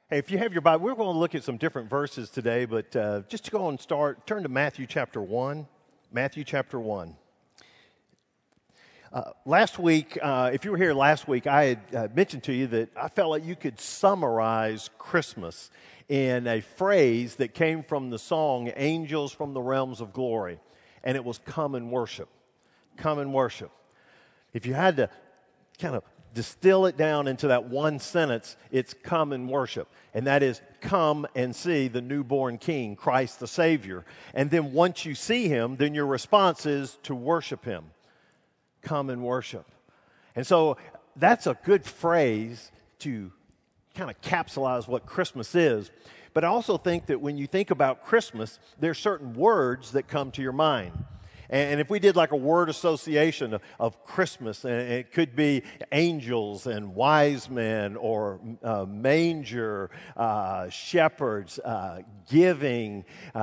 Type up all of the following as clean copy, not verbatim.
Hey, if you have your Bible, we're going to look at some different verses today, but just to go and turn to Matthew chapter 1. Matthew chapter 1. Last week, if you were here last week, I had mentioned to you that I felt like you could summarize Christmas in a phrase that came from the song Angels from the Realms of Glory, and it was come and worship. Come and worship. If you had to kind of distill it down into that one sentence, it's come and worship. And that is, come and see the newborn King, Christ the Savior. And then once you see Him, then your response is to worship Him. Come and worship. And so that's a good phrase to kind of capsulize what Christmas is. But I also think that when you think about Christmas, there are certain words that come to your mind. And if we did like a word association of Christmas, and it could be angels and wise men, or manger, shepherds, giving,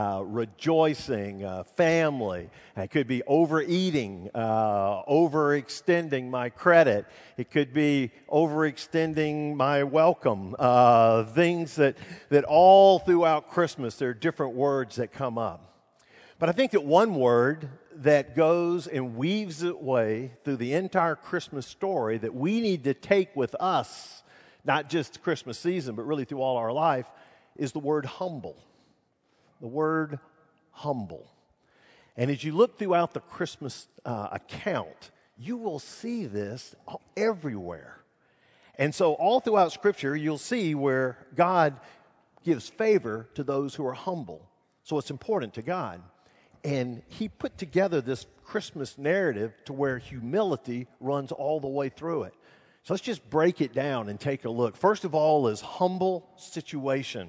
rejoicing, family. It could be overeating, overextending my credit. It could be overextending my welcome. Things that all throughout Christmas, there are different words that come up. But I think that one word that goes and weaves its way through the entire Christmas story that we need to take with us, not just Christmas season, but really through all our life, is the word humble. The word humble. And as you look throughout the Christmas account, you will see this everywhere. And so all throughout Scripture, you'll see where God gives favor to those who are humble. So it's important to God. And He put together this Christmas narrative to where humility runs all the way through it. So let's just break it down and take a look. First of all is humble situation.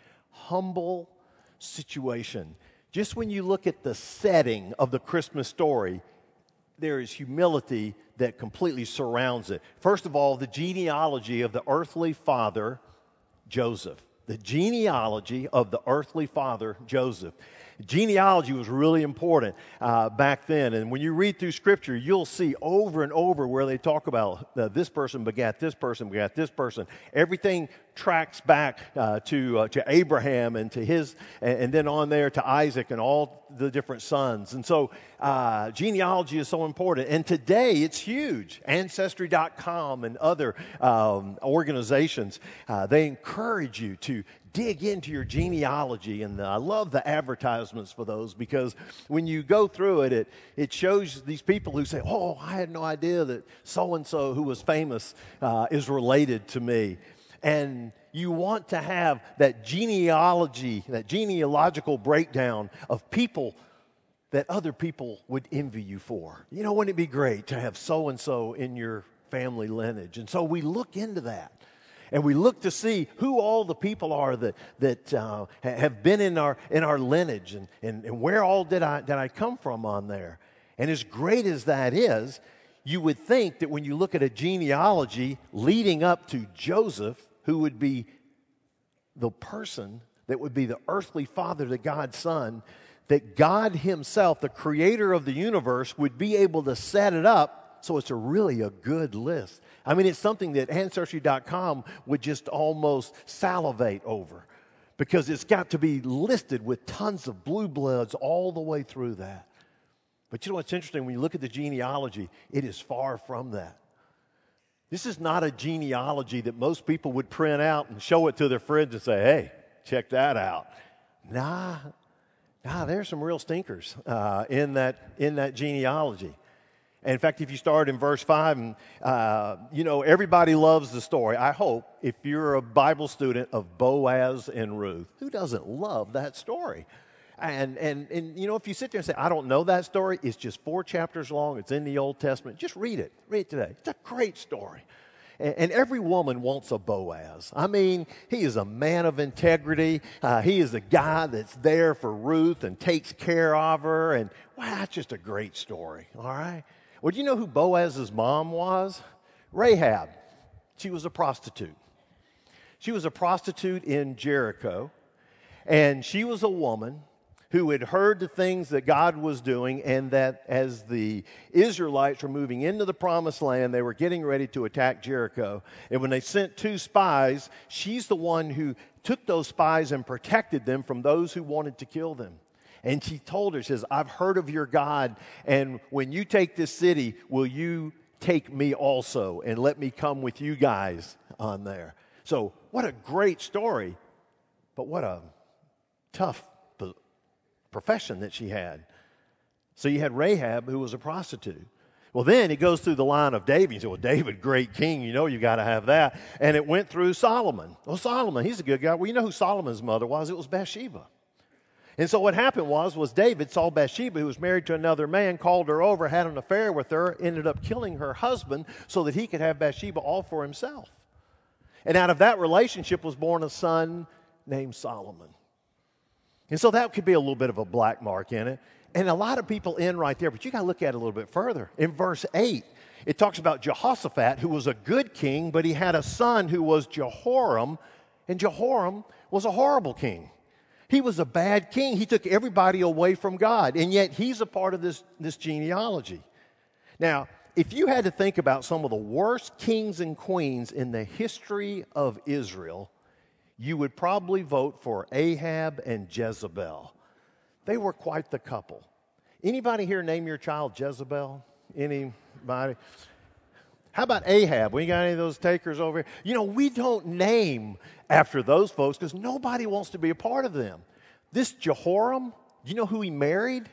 Humble situation. Just when you look at the setting of the Christmas story, there is humility that completely surrounds it. First of all, the genealogy of the earthly father, Joseph. The genealogy of the earthly father, Joseph. Genealogy was really important back then. And when you read through Scripture, you'll see over and over where they talk about this person begat this person, begat this person. Everything tracks back to Abraham and to his, and then on there to Isaac and all the different sons. And so genealogy is so important. And today it's huge. Ancestry.com and other organizations, they encourage you to dig into your genealogy, and I love the advertisements for those, because when you go through it, it shows these people who say, oh, I had no idea that so-and-so who was famous is related to me. And you want to have that genealogy, that genealogical breakdown of people that other people would envy you for. You know, wouldn't it be great to have so-and-so in your family lineage? And so we look into that. And we look to see who all the people are that have been in our lineage, and where all did I come from on there. And as great as that is, you would think that when you look at a genealogy leading up to Joseph, who would be the person that would be the earthly father to God's son, that God Himself, the creator of the universe, would be able to set it up so it's really a good list. I mean, it's something that Ancestry.com would just almost salivate over, because it's got to be listed with tons of blue bloods all the way through that. But you know what's interesting? When you look at the genealogy, it is far from that. This is not a genealogy that most people would print out and show it to their friends and say, hey, check that out. Nah, there's some real stinkers in that genealogy. And in fact, if you start in verse 5, everybody loves the story. I hope, if you're a Bible student, of Boaz and Ruth. Who doesn't love that story? And if you sit there and say, I don't know that story, it's just 4 chapters long. It's in the Old Testament. Just read it. Read it today. It's a great story. And every woman wants a Boaz. I mean, he is a man of integrity. He is a guy that's there for Ruth and takes care of her. And wow, that's just a great story. All right. Well, do you know who Boaz's mom was? Rahab. She was a prostitute. She was a prostitute in Jericho, and she was a woman who had heard the things that God was doing, and that as the Israelites were moving into the promised land, they were getting ready to attack Jericho. And when they sent 2 spies, she's the one who took those spies and protected them from those who wanted to kill them. And she told her, she says, I've heard of your God, and when you take this city, will you take me also and let me come with you guys on there? So what a great story, but what a tough profession that she had. So you had Rahab, who was a prostitute. Well, then it goes through the line of David. You say, well, David, great king, you know you got to have that. And it went through Solomon. Well, Solomon, he's a good guy. Well, you know who Solomon's mother was? It was Bathsheba. And so what happened was David saw Bathsheba, who was married to another man, called her over, had an affair with her, ended up killing her husband so that he could have Bathsheba all for himself. And out of that relationship was born a son named Solomon. And so that could be a little bit of a black mark in it. And a lot of people end right there, but you got to look at it a little bit further. In verse 8, it talks about Jehoshaphat, who was a good king, but he had a son who was Jehoram, and Jehoram was a horrible king. He was a bad king. He took everybody away from God, and yet he's a part of this genealogy. Now, if you had to think about some of the worst kings and queens in the history of Israel, you would probably vote for Ahab and Jezebel. They were quite the couple. Anybody here name your child Jezebel? Anybody? How about Ahab? We got any of those takers over here? You know, we don't name after those folks because nobody wants to be a part of them. This Jehoram, do you know who he married?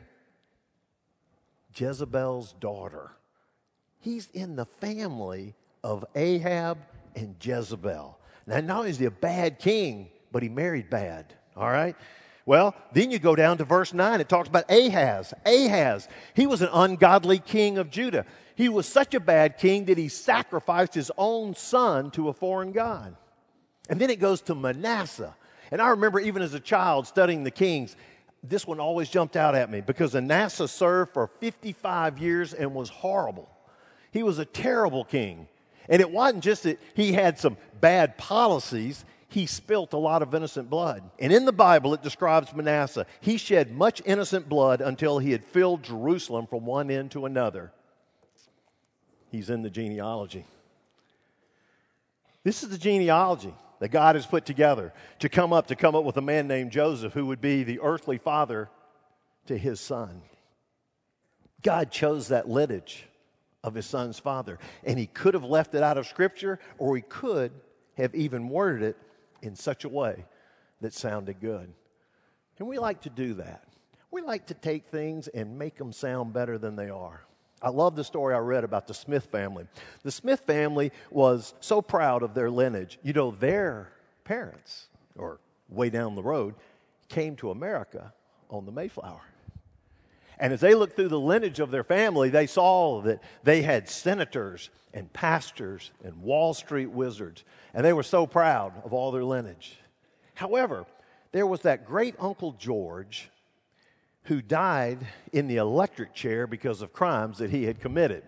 Jezebel's daughter. He's in the family of Ahab and Jezebel. Now, not only is he a bad king, but he married bad, all right? Well, then you go down to verse 9. It talks about Ahaz. Ahaz, he was an ungodly king of Judah. He was such a bad king that he sacrificed his own son to a foreign god. And then it goes to Manasseh. And I remember even as a child studying the kings, this one always jumped out at me because Manasseh served for 55 years and was horrible. He was a terrible king. And it wasn't just that he had some bad policies, he spilt a lot of innocent blood. And in the Bible, it describes Manasseh. He shed much innocent blood until he had filled Jerusalem from one end to another. He's in the genealogy. This is the genealogy that God has put together to come up with a man named Joseph who would be the earthly father to his son. God chose that lineage of his son's father. And he could have left it out of Scripture, or he could have even worded it in such a way that sounded good. And we like to do that. We like to take things and make them sound better than they are. I love the story I read about the Smith family. The Smith family was so proud of their lineage. You know, their parents, or way down the road, came to America on the Mayflower. And as they looked through the lineage of their family, they saw that they had senators and pastors and Wall Street wizards. And they were so proud of all their lineage. However, there was that great Uncle George who died in the electric chair because of crimes that he had committed.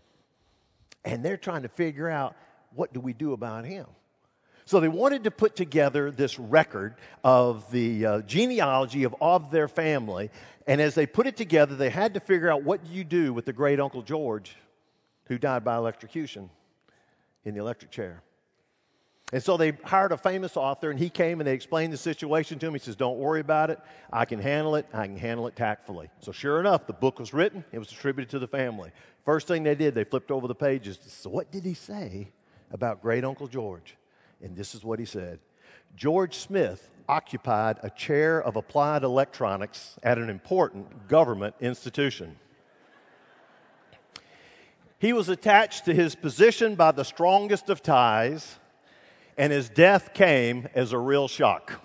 And they're trying to figure out, what do we do about him? So they wanted to put together this record of the genealogy of their family. And as they put it together, they had to figure out, what do you do with the great Uncle George who died by electrocution in the electric chair? And so they hired a famous author, and he came and they explained the situation to him. He says, don't worry about it. I can handle it. I can handle it tactfully. So sure enough, the book was written. It was distributed to the family. First thing they did, they flipped over the pages. So what did he say about great Uncle George? And this is what he said. George Smith occupied a chair of applied electronics at an important government institution. He was attached to his position by the strongest of ties, and his death came as a real shock.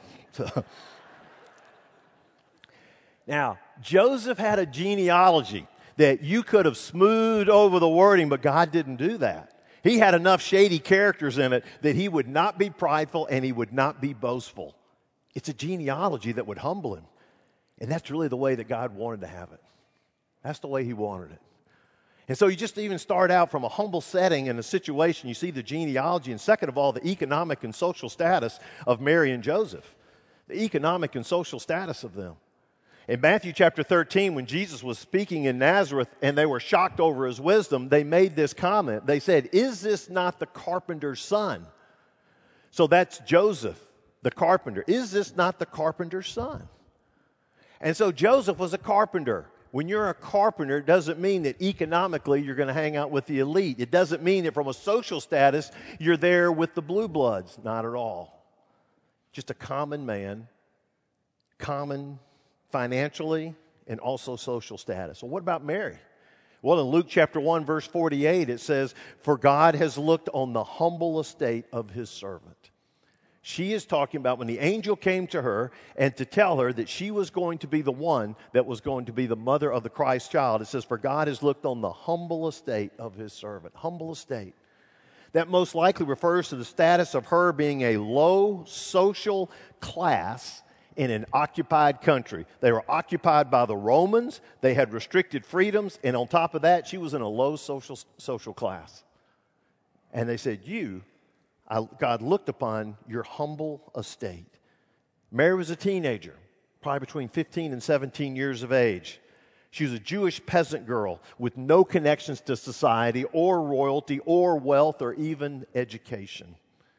Now, Joseph had a genealogy that you could have smoothed over the wording, but God didn't do that. He had enough shady characters in it that he would not be prideful and he would not be boastful. It's a genealogy that would humble him. And that's really the way that God wanted to have it. That's the way he wanted it. And so you just even start out from a humble setting and a situation. You see the genealogy, and second of all, the economic and social status of Mary and Joseph. The economic and social status of them. In Matthew chapter 13, when Jesus was speaking in Nazareth and they were shocked over his wisdom, they made this comment. They said, "Is this not the carpenter's son?" So that's Joseph, the carpenter. Is this not the carpenter's son? And so Joseph was a carpenter. When you're a carpenter, it doesn't mean that economically you're going to hang out with the elite. It doesn't mean that from a social status you're there with the blue bloods. Not at all. Just a common man, common financially and also social status. Well, what about Mary? Well, in Luke chapter 1, verse 48, it says, "For God has looked on the humble estate of his servant." She is talking about when the angel came to her and to tell her that she was going to be the one that was going to be the mother of the Christ child. It says, "For God has looked on the humble estate of his servant." Humble estate. That most likely refers to the status of her being a low social class in an occupied country. They were occupied by the Romans. They had restricted freedoms. And on top of that, she was in a low social class. And they said, God looked upon your humble estate. Mary was a teenager, probably between 15 and 17 years of age. She was a Jewish peasant girl with no connections to society or royalty or wealth or even education.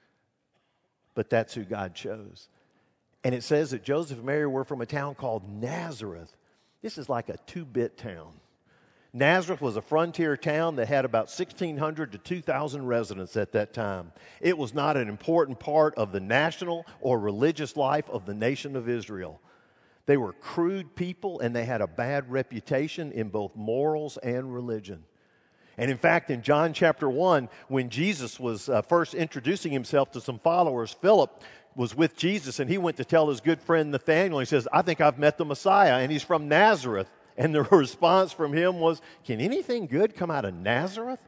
But that's who God chose. And it says that Joseph and Mary were from a town called Nazareth. This is like a two-bit town. Nazareth was a frontier town that had about 1,600 to 2,000 residents at that time. It was not an important part of the national or religious life of the nation of Israel. They were crude people, and they had a bad reputation in both morals and religion. And in fact, in John chapter 1, when Jesus was first introducing himself to some followers, Philip was with Jesus, and he went to tell his good friend Nathanael. He says, "I think I've met the Messiah, and he's from Nazareth." And the response from him was, "Can anything good come out of Nazareth?"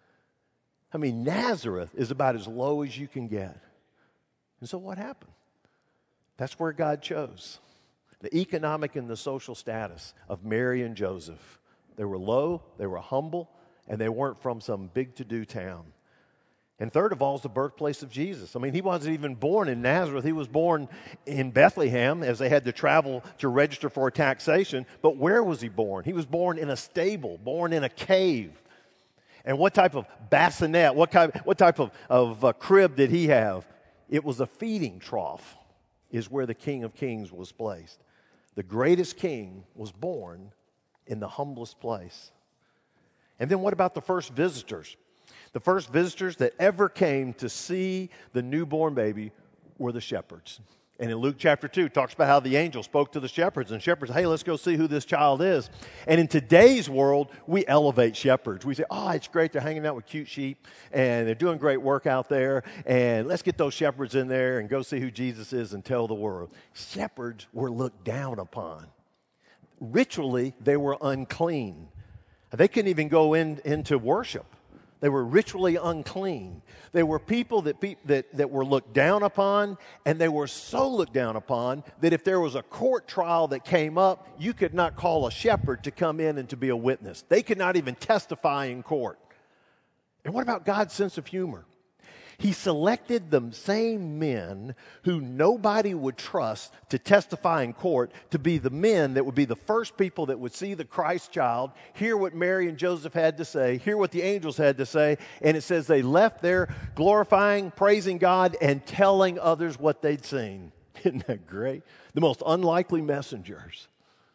I mean, Nazareth is about as low as you can get. And so what happened? That's where God chose. The economic and the social status of Mary and Joseph. They were low, they were humble, and they weren't from some big to-do town. And third of all is the birthplace of Jesus. I mean, he wasn't even born in Nazareth. He was born in Bethlehem as they had to travel to register for taxation. But where was he born? He was born in a stable, born in a cave. And what type of bassinet, what type of crib did he have? It was a feeding trough is where the King of Kings was placed. The greatest king was born in the humblest place. And then what about the first visitors? The first visitors that ever came to see the newborn baby were the shepherds. And in Luke chapter 2, it talks about how the angel spoke to the shepherds. And shepherds, "Hey, let's go see who this child is." And in today's world, we elevate shepherds. We say, "Oh, it's great. They're hanging out with cute sheep, and they're doing great work out there. And let's get those shepherds in there and go see who Jesus is and tell the world." Shepherds were looked down upon. Ritually, they were unclean. They couldn't even go into worship. They were ritually unclean. They were people that were looked down upon, and they were so looked down upon that if there was a court trial that came up, you could not call a shepherd to come in and to be a witness. They could not even testify in court. And what about God's sense of humor? He selected the same men who nobody would trust to testify in court to be the men that would be the first people that would see the Christ child, hear what Mary and Joseph had to say, hear what the angels had to say, and it says they left there glorifying, praising God, and telling others what they'd seen. Isn't that great? The most unlikely messengers.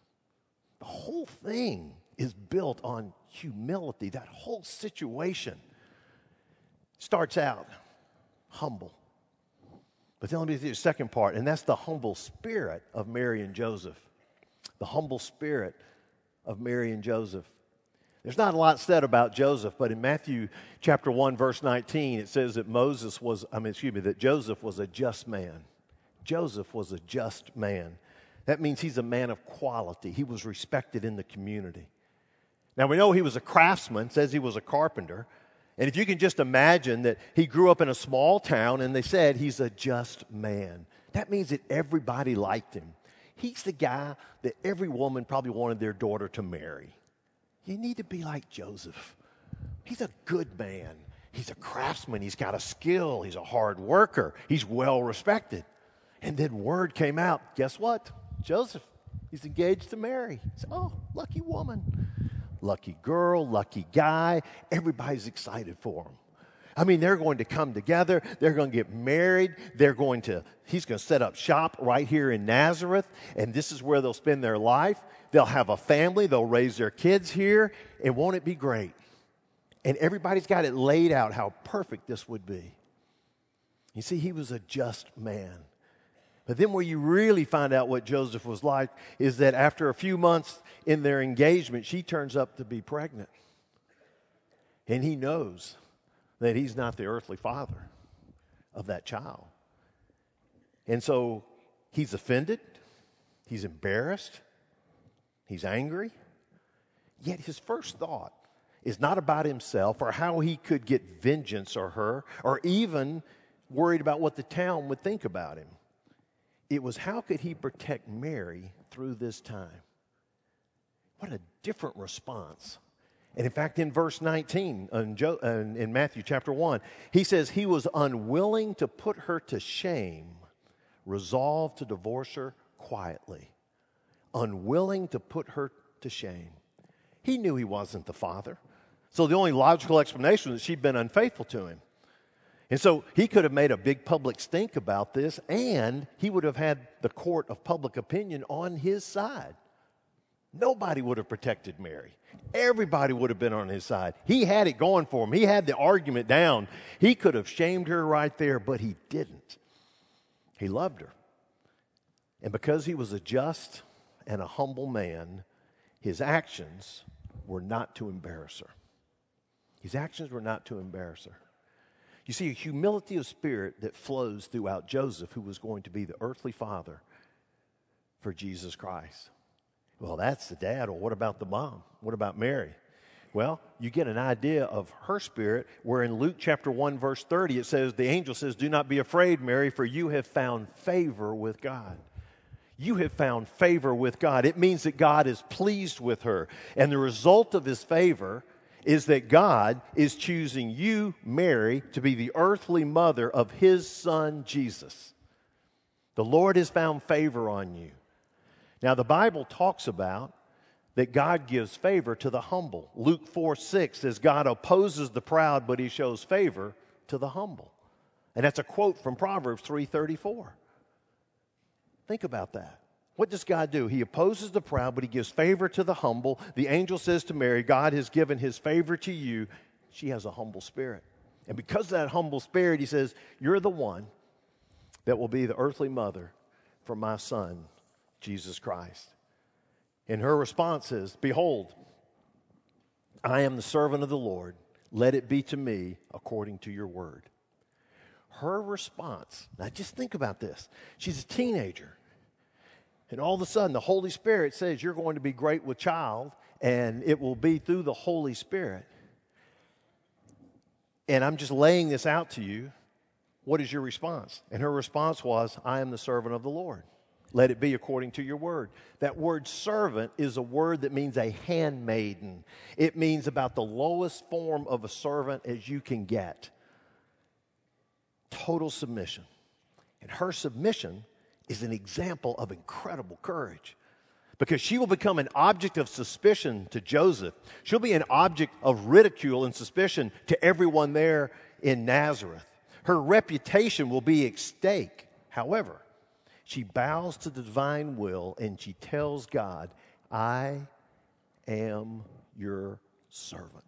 The whole thing is built on humility. That whole situation starts out humble. But then let me do the second part, and that's the humble spirit of Mary and Joseph. The humble spirit of Mary and Joseph. There's not a lot said about Joseph, but in Matthew chapter 1, verse 19, it says that that Joseph was a just man. Joseph was a just man. That means he's a man of quality. He was respected in the community. Now we know he was a craftsman, says he was a carpenter. And if you can just imagine that he grew up in a small town and they said he's a just man. That means that everybody liked him. He's the guy that every woman probably wanted their daughter to marry. You need to be like Joseph. He's a good man. He's a craftsman. He's got a skill. He's a hard worker. He's well respected. And then word came out. Guess what? Joseph, He's engaged to Mary. Oh, lucky woman. Lucky girl, lucky guy. Everybody's excited for him. I mean, they're going to come together. They're going to get married. He's going to set up shop right here in Nazareth, and this is where they'll spend their life. They'll have a family. They'll raise their kids here, and won't it be great? And everybody's got it laid out how perfect this would be. You see, he was a just man. But then where you really find out what Joseph was like is that after a few months in their engagement, she turns up to be pregnant. And he knows that he's not the earthly father of that child. And so he's offended, he's embarrassed, he's angry. Yet his first thought is not about himself or how he could get vengeance on her or even worried about what the town would think about him. It was how could he protect Mary through this time? What a different response. And in fact, in verse 19, in Matthew chapter 1, he says he was unwilling to put her to shame, resolved to divorce her quietly. Unwilling to put her to shame. He knew he wasn't the father. So the only logical explanation was that she'd been unfaithful to him. And so he could have made a big public stink about this, and he would have had the court of public opinion on his side. Nobody would have protected Mary. Everybody would have been on his side. He had it going for him. He had the argument down. He could have shamed her right there, but he didn't. He loved her. And because he was a just and a humble man, his actions were not to embarrass her. His actions were not to embarrass her. You see, a humility of spirit that flows throughout Joseph, who was going to be the earthly father for Jesus Christ. Well, that's the dad. Or what about the mom? What about Mary? Well, you get an idea of her spirit where in Luke chapter 1, verse 30, it says, the angel says, "Do not be afraid, Mary, for you have found favor with God." You have found favor with God. It means that God is pleased with her. And the result of his favor is that God is choosing you, Mary, to be the earthly mother of his son, Jesus. The Lord has found favor on you. Now, the Bible talks about that God gives favor to the humble. Luke 4:6 says, God opposes the proud, but he shows favor to the humble. And that's a quote from Proverbs 3:34. Think about that. What does God do? He opposes the proud, but he gives favor to the humble. The angel says to Mary, God has given his favor to you. She has a humble spirit. And because of that humble spirit, he says, you're the one that will be the earthly mother for my son, Jesus Christ. And her response is, behold, I am the servant of the Lord. Let it be to me according to your word. Her response, now just think about this. She's a teenager. And all of a sudden, the Holy Spirit says you're going to be great with child, and it will be through the Holy Spirit. And I'm just laying this out to you. What is your response? And her response was, I am the servant of the Lord. Let it be according to your word. That word servant is a word that means a handmaiden. It means about the lowest form of a servant as you can get. Total submission. And her submission is an example of incredible courage because she will become an object of suspicion to Joseph. She'll be an object of ridicule and suspicion to everyone there in Nazareth. Her reputation will be at stake. However, she bows to the divine will and she tells God, I am your servant.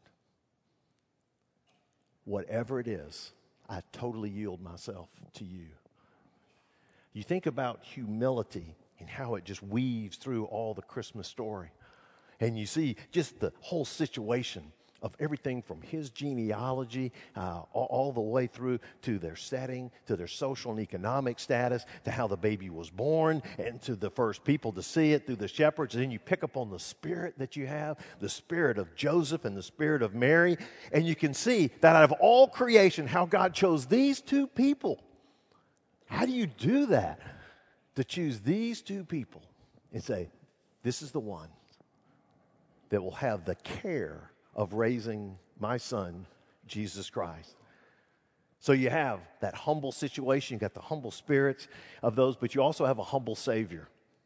Whatever it is, I totally yield myself to you. You think about humility and how it just weaves through all the Christmas story. And you see just the whole situation of everything from his genealogy all the way through to their setting, to their social and economic status, to how the baby was born, and to the first people to see it through the shepherds. And then you pick up on the spirit that you have, the spirit of Joseph and the spirit of Mary. And you can see that out of all creation, how God chose these two people. How do you do that? To choose these two people and say, this is the one that will have the care of raising my son, Jesus Christ. So you have that humble situation. You got the humble spirits of those, but you also have a humble Savior.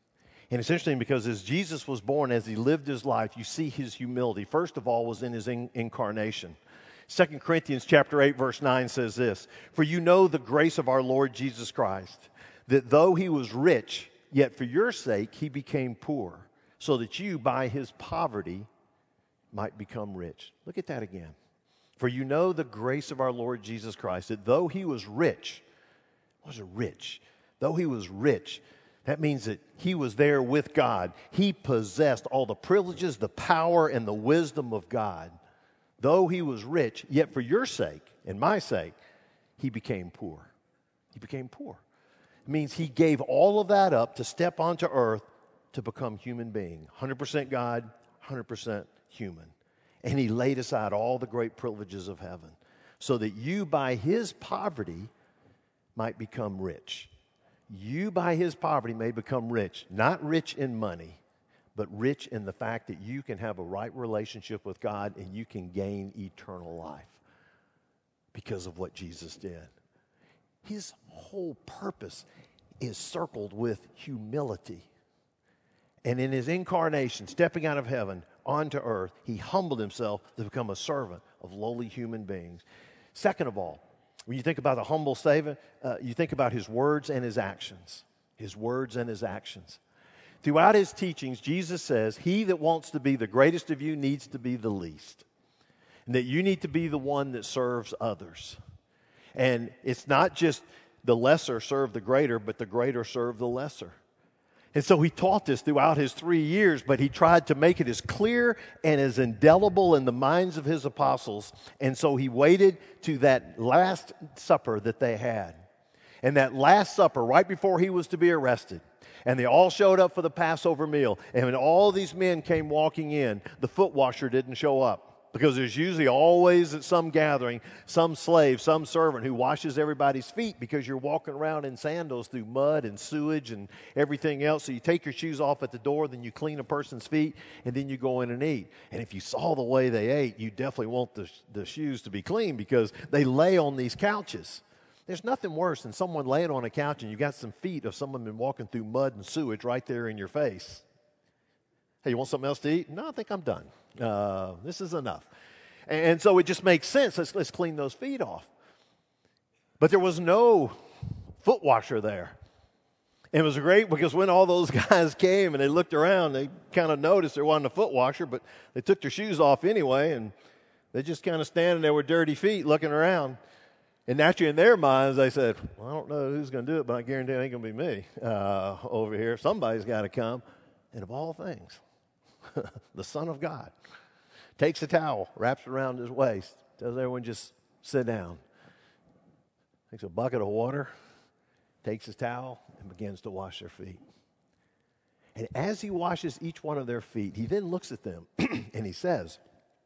And it's interesting because as Jesus was born, as he lived his life, you see his humility. First of all was in his incarnation. 2 Corinthians chapter 8, verse 9 says this, "For you know the grace of our Lord Jesus Christ, that though he was rich, yet for your sake he became poor, so that you by his poverty might become rich." Look at that again. "For you know the grace of our Lord Jesus Christ, that though he was rich," wasn't rich, though he was rich, that means that he was there with God. He possessed all the privileges, the power, and the wisdom of God. Though he was rich, yet for your sake and my sake, he became poor. He became poor. It means he gave all of that up to step onto earth to become human being. 100% God, 100% human. And he laid aside all the great privileges of heaven so that you by his poverty might become rich. You by his poverty may become rich, not rich in money, but rich in the fact that you can have a right relationship with God and you can gain eternal life because of what Jesus did. His whole purpose is circled with humility. And in his incarnation, stepping out of heaven onto earth, he humbled himself to become a servant of lowly human beings. Second of all, when you think about the humble Savior, you think about his words and his actions. His words and his actions. Throughout his teachings, Jesus says, he that wants to be the greatest of you needs to be the least. And that you need to be the one that serves others. And it's not just the lesser serve the greater, but the greater serve the lesser. And so he taught this throughout his 3 years, but he tried to make it as clear and as indelible in the minds of his apostles. And so he waited to that last supper that they had. And that last supper, right before he was to be arrested, and they all showed up for the Passover meal. And when all these men came walking in, the foot washer didn't show up. Because there's usually always at some gathering, some slave, some servant who washes everybody's feet because you're walking around in sandals through mud and sewage and everything else. So you take your shoes off at the door, then you clean a person's feet, and then you go in and eat. And if you saw the way they ate, you definitely want the shoes to be clean because they lay on these couches. There's nothing worse than someone laying on a couch and you got some feet of someone been walking through mud and sewage right there in your face. Hey, you want something else to eat? No, I think I'm done. This is enough. And so it just makes sense. Let's clean those feet off. But there was no foot washer there. And it was great because when all those guys came and they looked around, they kind of noticed there wasn't a foot washer, but they took their shoes off anyway, and they just kind of standing there with dirty feet looking around. And naturally in their minds, they said, well, I don't know who's going to do it, but I guarantee it ain't going to be me over here. Somebody's got to come. And of all things, the Son of God takes a towel, wraps it around his waist, tells everyone just sit down. Takes a bucket of water, takes his towel, and begins to wash their feet. And as he washes each one of their feet, he then looks at them and he says,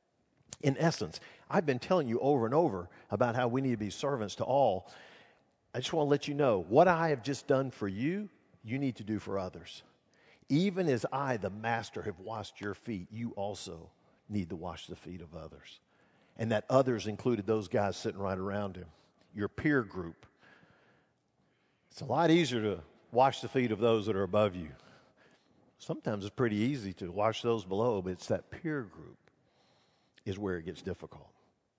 in essence, I've been telling you over and over about how we need to be servants to all. I just want to let you know, what I have just done for you, you need to do for others. Even as I, the master, have washed your feet, you also need to wash the feet of others. And that others included those guys sitting right around him, your peer group. It's a lot easier to wash the feet of those that are above you. Sometimes it's pretty easy to wash those below, but it's that peer group is where it gets difficult.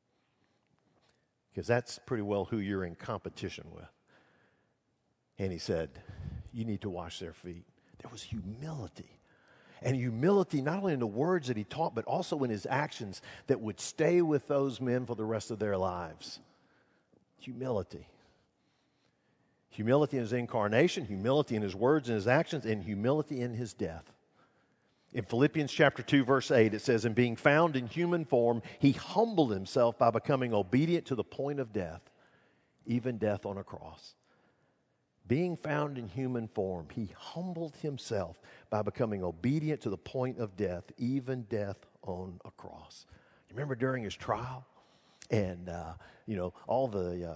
Because that's pretty well who you're in competition with. And he said, you need to wash their feet. There was humility. And humility not only in the words that he taught, but also in his actions that would stay with those men for the rest of their lives. Humility. Humility in his incarnation, humility in his words and his actions, and humility in his death. In Philippians chapter 2, verse 8, it says, "And being found in human form, he humbled himself by becoming obedient to the point of death, even death on a cross." Being found in human form, he humbled himself by becoming obedient to the point of death, even death on a cross. You remember during his trial? And, all the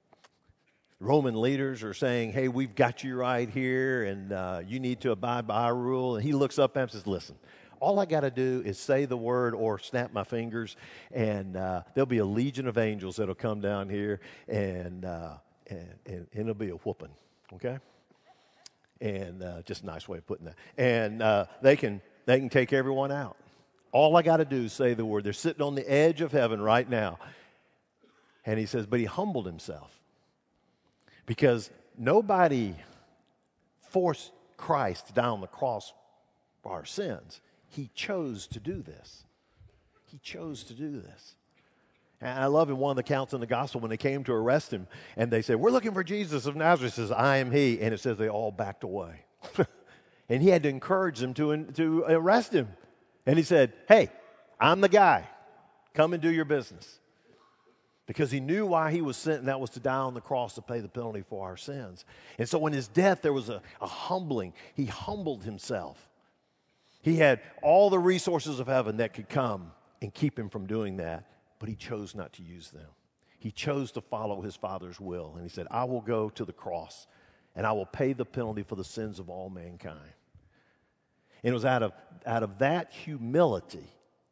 Roman leaders are saying, hey, we've got you right here, and you need to abide by our rule. And he looks up at him and says, listen, all I got to do is say the word or snap my fingers, and there'll be a legion of angels that'll come down here, and it'll be a whooping. Okay? And just a nice way of putting that. And they can take everyone out. All I got to do is say the word. They're sitting on the edge of heaven right now. And he says, but he humbled himself. Because nobody forced Christ to die on the cross for our sins. He chose to do this. He chose to do this. And I love in one of the accounts in the gospel when they came to arrest him and they said, we're looking for Jesus of Nazareth. He says, I am he. And it says they all backed away. And he had to encourage them to arrest him. And he said, hey, I'm the guy. Come and do your business. Because he knew why he was sent, and that was to die on the cross to pay the penalty for our sins. And so in his death, there was a humbling. He humbled himself. He had all the resources of heaven that could come and keep him from doing that, but he chose not to use them. He chose to follow his Father's will, and he said, I will go to the cross, and I will pay the penalty for the sins of all mankind. And it was out of that humility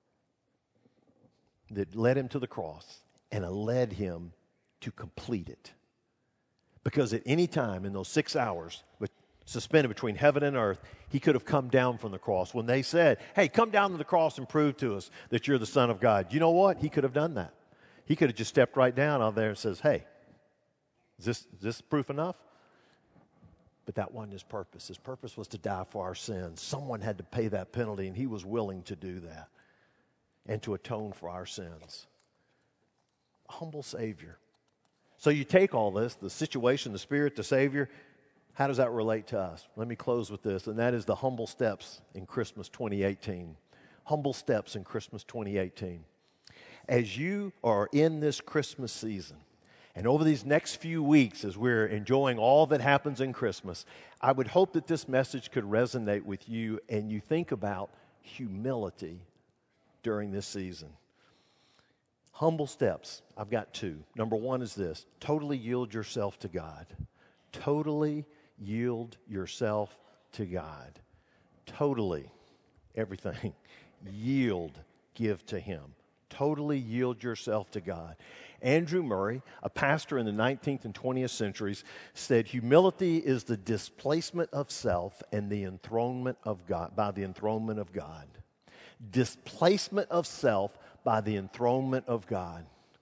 that led him to the cross, and it led him to complete it. Because at any time in those 6 hours, suspended between heaven and earth, he could have come down from the cross. When they said, hey, come down to the cross and prove to us that you're the Son of God. You know what? He could have done that. He could have just stepped right down out there and says, hey, is this proof enough? But that wasn't his purpose. His purpose was to die for our sins. Someone had to pay that penalty, and he was willing to do that and to atone for our sins. A humble Savior. So you take all this, the situation, the Spirit, the Savior, how does that relate to us? Let me close with this, and that is the humble steps in Christmas 2018. Humble steps in Christmas 2018. As you are in this Christmas season, and over these next few weeks, as we're enjoying all that happens in Christmas, I would hope that this message could resonate with you and you think about humility during this season. Humble steps, I've got two. Number one is this: totally yield yourself to God. Totally yield yourself to God. Totally, everything. Yield, give to Him. Totally yield yourself to God. Andrew Murray, a pastor in the 19th and 20th centuries, said humility is the displacement of self and the enthronement of God, by the enthronement of God. Displacement of self by the enthronement of God.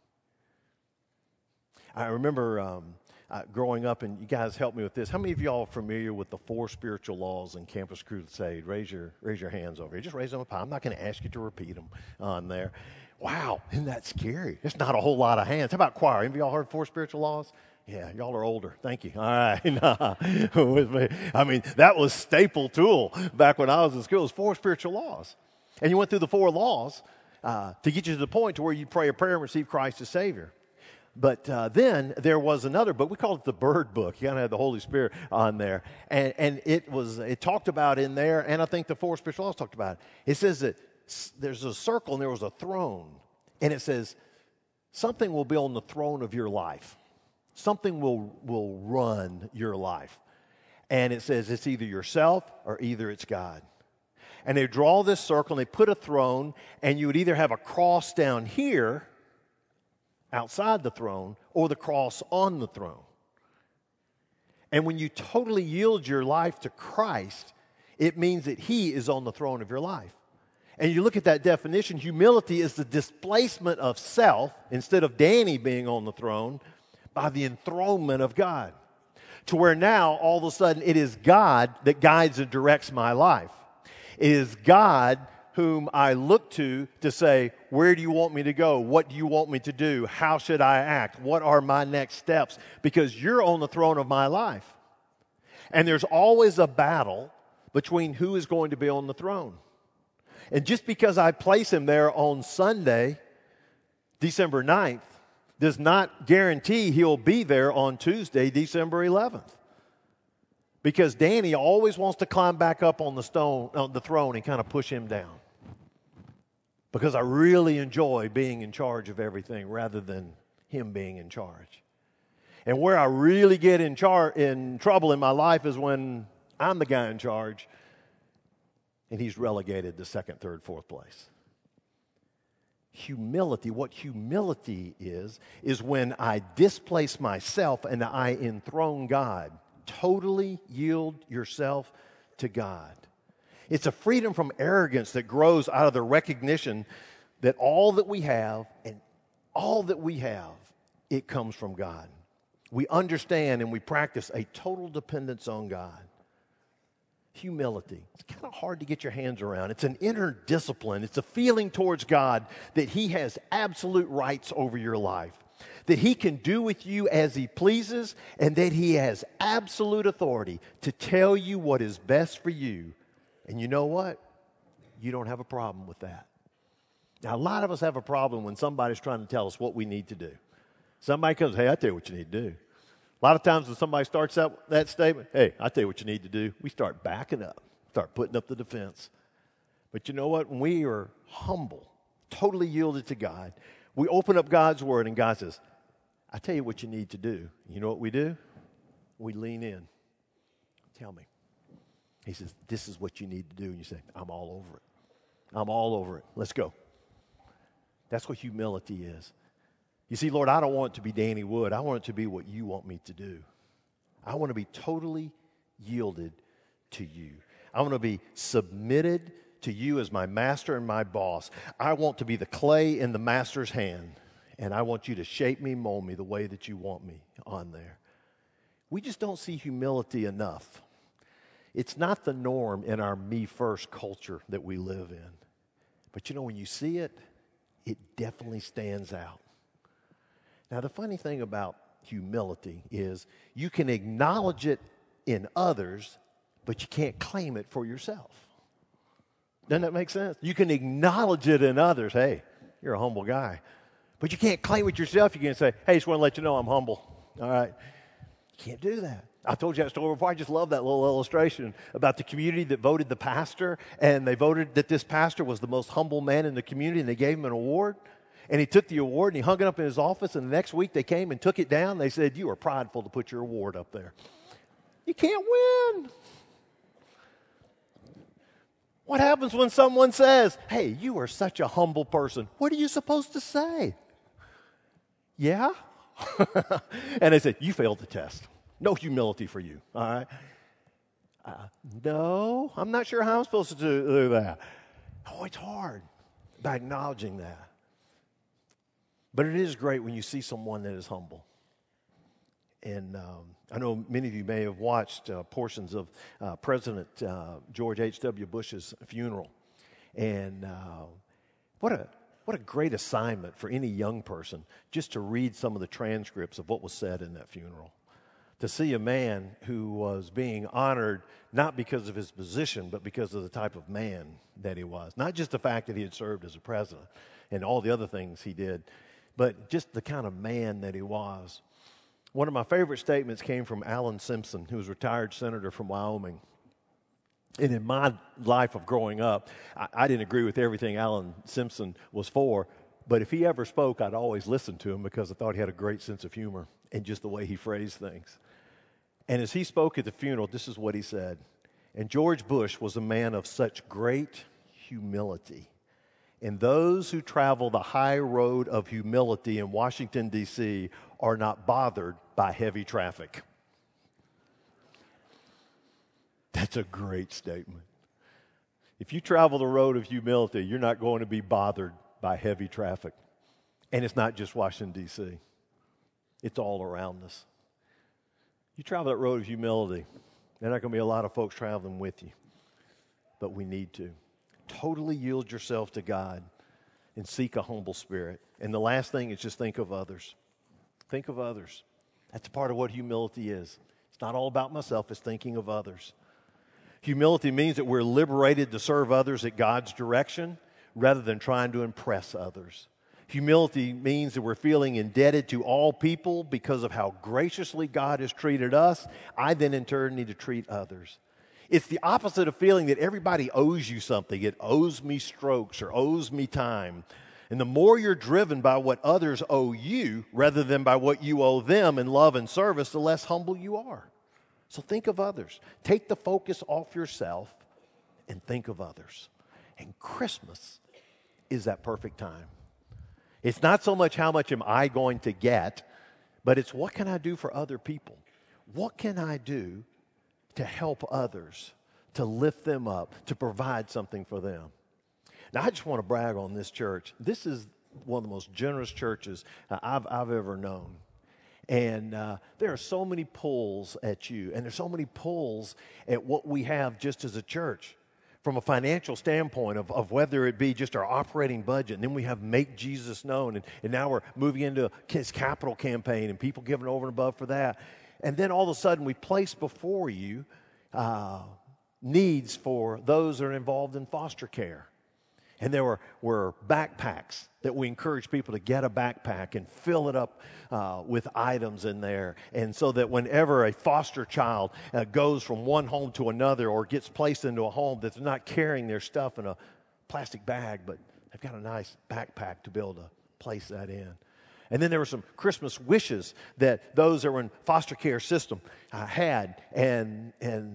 I remember growing up, and you guys help me with this. How many of y'all are familiar with the 4 spiritual laws in Campus Crusade? Raise your hands over here. Just raise them up high. I'm not going to ask you to repeat them on there. Wow, isn't that scary? It's not a whole lot of hands. How about choir? Any of y'all heard 4 spiritual laws? Yeah, y'all are older. Thank you. All right. With me. I mean, that was staple tool back when I was in school. It was 4 spiritual laws. And you went through the 4 laws to get you to the point to where you pray a prayer and receive Christ as Savior. But then there was another book. We called it the Bird Book. You kind of had the Holy Spirit on there. And it talked about in there, and I think the 4 spiritual laws talked about it. It says that there's a circle and there was a throne. And it says, something will be on the throne of your life. Something will run your life. And it says it's either yourself or either it's God. And they draw this circle and they put a throne, and you would either have a cross down here outside the throne or the cross on the throne. And when you totally yield your life to Christ, it means that He is on the throne of your life. And you look at that definition, humility is the displacement of self, instead of Danny being on the throne, by the enthronement of God. To where now, all of a sudden, it is God that guides and directs my life. It is God whom I look to say, where do you want me to go? What do you want me to do? How should I act? What are my next steps? Because you're on the throne of my life. And there's always a battle between who is going to be on the throne. And just because I place him there on Sunday, December 9th, does not guarantee he'll be there on Tuesday, December 11th. Because Danny always wants to climb back up on the throne and kind of push him down. Because I really enjoy being in charge of everything rather than him being in charge. And where I really get in trouble in my life is when I'm the guy in charge and he's relegated to 2nd, 3rd, 4th place. Humility, what humility is when I displace myself and I enthrone God totally yield yourself to God. It's a freedom from arrogance that grows out of the recognition that all that we have and all that we have, it comes from God. We understand and we practice a total dependence on God. Humility. It's kind of hard to get your hands around. It's an inner discipline. It's a feeling towards God that He has absolute rights over your life, that He can do with you as He pleases, and that He has absolute authority to tell you what is best for you. And you know what? You don't have a problem with that. Now, a lot of us have a problem when somebody's trying to tell us what we need to do. Somebody comes, hey, I tell you what you need to do. A lot of times when somebody starts out that statement, hey, I tell you what you need to do, we start backing up, start putting up the defense. But you know what? When we are humble, totally yielded to God, we open up God's Word and God says, I tell you what you need to do. You know what we do? We lean in. Tell me. He says, this is what you need to do. And you say, I'm all over it. I'm all over it. Let's go. That's what humility is. You see, Lord, I don't want it to be Danny Wood. I want it to be what you want me to do. I want to be totally yielded to you. I want to be submitted to you as my master and my boss. I want to be the clay in the master's hand, and I want you to shape me, mold me the way that you want me on there. We just don't see humility enough. It's not the norm in our me-first culture that we live in. But you know, when you see it, it definitely stands out. Now, the funny thing about humility is you can acknowledge it in others, but you can't claim it for yourself. Doesn't that make sense? You can acknowledge it in others. Hey, you're a humble guy. But you can't claim it yourself. You can't say, hey, just want to let you know I'm humble. All right. You can't do that. I told you that story before. I just love that little illustration about the community that voted the pastor, and they voted that this pastor was the most humble man in the community, and they gave him an award. And he took the award and he hung it up in his office, and the next week they came and took it down. They said, you are prideful to put your award up there. You can't win. What happens when someone says, hey, you are such a humble person? What are you supposed to say? Yeah? And they said, you failed the test. No humility for you, all right? No, I'm not sure how I'm supposed to do that. Oh, it's hard by acknowledging that. But it is great when you see someone that is humble. And I know many of you may have watched portions of President George H.W. Bush's funeral. And what a great assignment for any young person just to read some of the transcripts of what was said in that funeral. To see a man who was being honored not because of his position, but because of the type of man that he was. Not just the fact that he had served as a president and all the other things he did, but just the kind of man that he was. One of my favorite statements came from Alan Simpson, who was a retired senator from Wyoming. And in my life of growing up, I didn't agree with everything Alan Simpson was for, but if he ever spoke, I'd always listen to him because I thought he had a great sense of humor and just the way he phrased things. And as he spoke at the funeral, this is what he said. And George Bush was a man of such great humility. And those who travel the high road of humility in Washington, D.C. are not bothered by heavy traffic. That's a great statement. If you travel the road of humility, you're not going to be bothered by heavy traffic. And it's not just Washington, D.C. It's all around us. You travel that road of humility, there are not going to be a lot of folks traveling with you. But we need to. Totally yield yourself to God and seek a humble spirit. And the last thing is just think of others. Think of others. That's a part of what humility is. It's not all about myself, it's thinking of others. Humility means that we're liberated to serve others at God's direction rather than trying to impress others. Humility means that we're feeling indebted to all people because of how graciously God has treated us. I then in turn need to treat others. It's the opposite of feeling that everybody owes you something. It owes me strokes or owes me time. And the more you're driven by what others owe you rather than by what you owe them in love and service, the less humble you are. So think of others. Take the focus off yourself and think of others. And Christmas is that perfect time. It's not so much how much am I going to get, but it's what can I do for other people? what can I do to help others, to lift them up, to provide something for them? Now, I just want to brag on this church. This is one of the most generous churches I've ever known. And there are so many pulls at you, and there's so many pulls at what we have just as a church from a financial standpoint of whether it be just our operating budget, and then we have Make Jesus Known, and now we're moving into His capital campaign and people giving over and above for that. And then all of a sudden we place before you needs for those that are involved in foster care. And there were backpacks that we encourage people to get a backpack and fill it up with items in there. And so that whenever a foster child goes from one home to another or gets placed into a home, that they're not carrying their stuff in a plastic bag, but they've got a nice backpack to be able to place that in. And then there were some Christmas wishes that those that were in foster care system had. And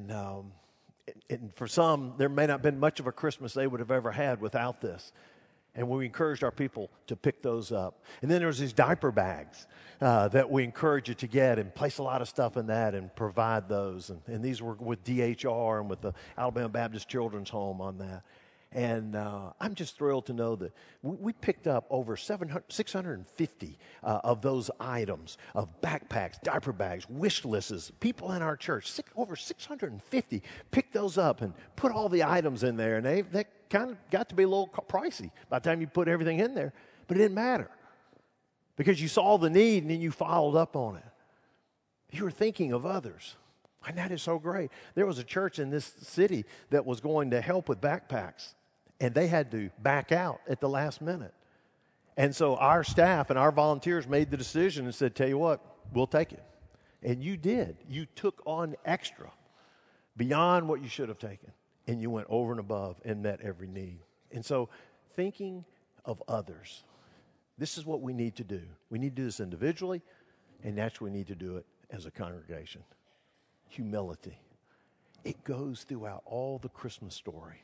for some, there may not have been much of a Christmas they would have ever had without this. And we encouraged our people to pick those up. And then there's these diaper bags that we encourage you to get and place a lot of stuff in that and provide those. And these were with DHR and with the Alabama Baptist Children's Home on that. And I'm just thrilled to know that we picked up over 650 of those items of backpacks, diaper bags, wish lists. People in our church, over 650, picked those up and put all the items in there. And they kind of got to be a little pricey by the time you put everything in there. But it didn't matter because you saw the need and then you followed up on it. You were thinking of others. And that is so great. There was a church in this city that was going to help with backpacks. And they had to back out at the last minute. And so our staff and our volunteers made the decision and said, tell you what, we'll take it. And you did. You took on extra beyond what you should have taken. And you went over and above and met every need. And so thinking of others, this is what we need to do. We need to do this individually, and naturally we need to do it as a congregation. Humility. It goes throughout all the Christmas story.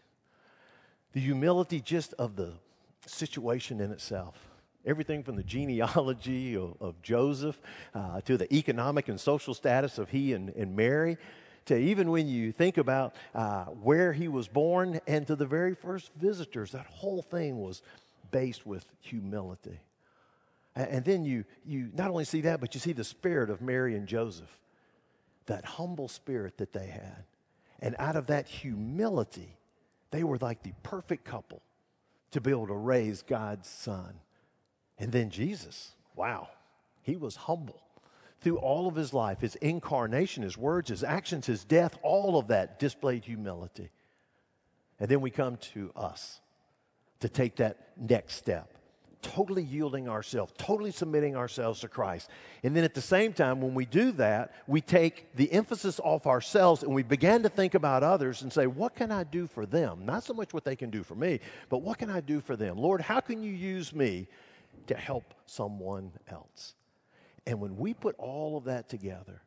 The humility just of the situation in itself. Everything from the genealogy of Joseph to the economic and social status of he and Mary, to even when you think about where he was born and to the very first visitors, that whole thing was based with humility. And then you not only see that, but you see the spirit of Mary and Joseph, that humble spirit that they had. And out of that humility, they were like the perfect couple to be able to raise God's son. And then Jesus, wow, he was humble. Through all of his life, his incarnation, his words, his actions, his death, all of that displayed humility. And then we come to us to take that next step. Totally yielding ourselves, totally submitting ourselves to Christ. And then at the same time, when we do that, we take the emphasis off ourselves and we begin to think about others and say, what can I do for them? Not so much what they can do for me, but what can I do for them? Lord, how can you use me to help someone else? And when we put all of that together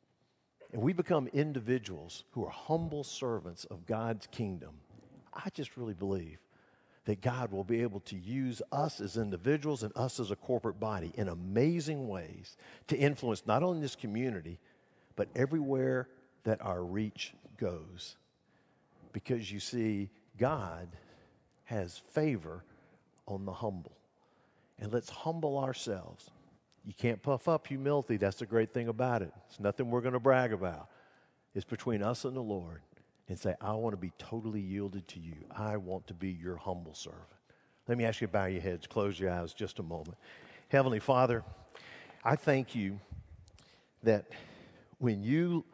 and we become individuals who are humble servants of God's kingdom, I just really believe that God will be able to use us as individuals and us as a corporate body in amazing ways to influence not only this community, but everywhere that our reach goes. Because you see, God has favor on the humble. And let's humble ourselves. You can't puff up humility. That's the great thing about it. It's nothing we're going to brag about. It's between us and the Lord. And say, I want to be totally yielded to you. I want to be your humble servant. Let me ask you to bow your heads, close your eyes just a moment. Heavenly Father, I thank you that when you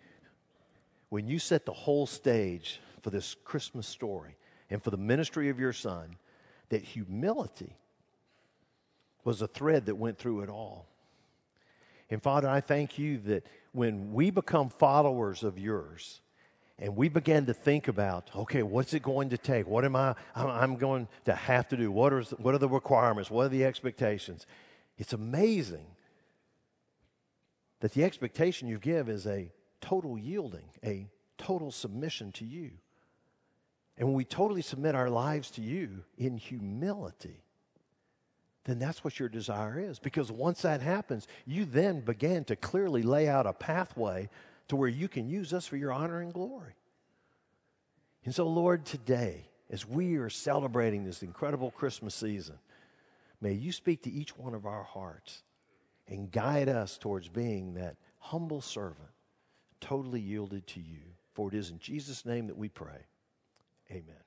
set the whole stage for this Christmas story and for the ministry of your Son, that humility was a thread that went through it all. And Father, I thank you that when we become followers of yours, and we began to think about, okay, what's it going to take? What am I'm going to have to do? What are the requirements? What are the expectations? It's amazing that the expectation you give is a total yielding, a total submission to you. And when we totally submit our lives to you in humility, then that's what your desire is. Because once that happens, you then began to clearly lay out a pathway to where you can use us for your honor and glory. And so, Lord, today, as we are celebrating this incredible Christmas season, may you speak to each one of our hearts and guide us towards being that humble servant, totally yielded to you. For it is in Jesus' name that we pray. Amen.